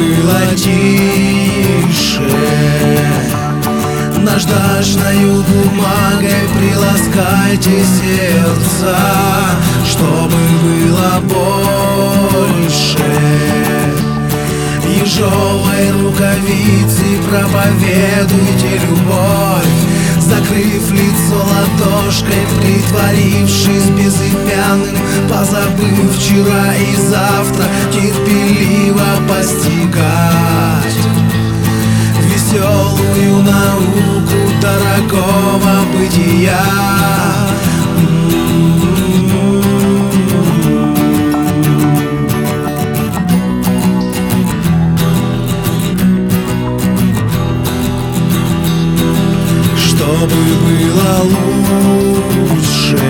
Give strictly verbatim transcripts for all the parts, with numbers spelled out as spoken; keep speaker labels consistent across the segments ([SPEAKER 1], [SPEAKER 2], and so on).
[SPEAKER 1] было тише. Наждачною бумагой приласкайте сердца, чтобы было больше. Ежовой рукавицей проповедуйте любовь, закрыв лицо ладошкой, притворившись безымянным, позабыв вчера и завтра, терпеливо постигать веселую науку дорогого бытия. Чтобы было лучше,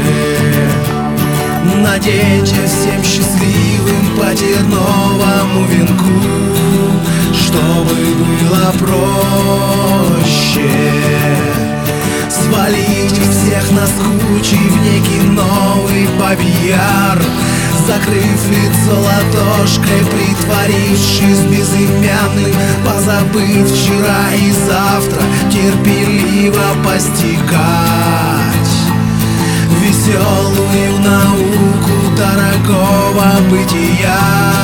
[SPEAKER 1] наденьте всем счастливым по терновому венку, чтобы было проще свалить всех наскучий в некий новый бабьяр, закрыв лицо ладошкой, притворившись безымянным, позабыв вчера и завтра, терпеливо постигать веселую науку дорогого бытия.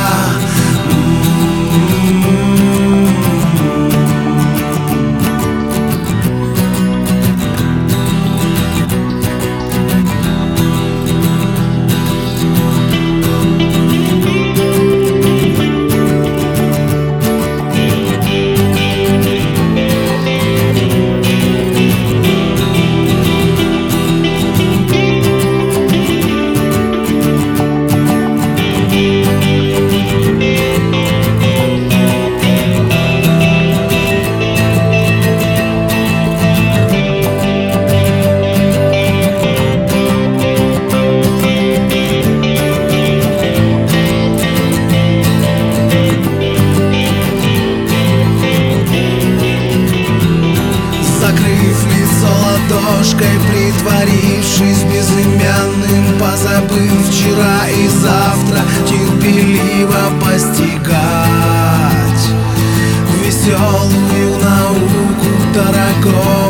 [SPEAKER 1] Притворившись безымянным, позабыв вчера и завтра, терпеливо постигать веселую науку дорогого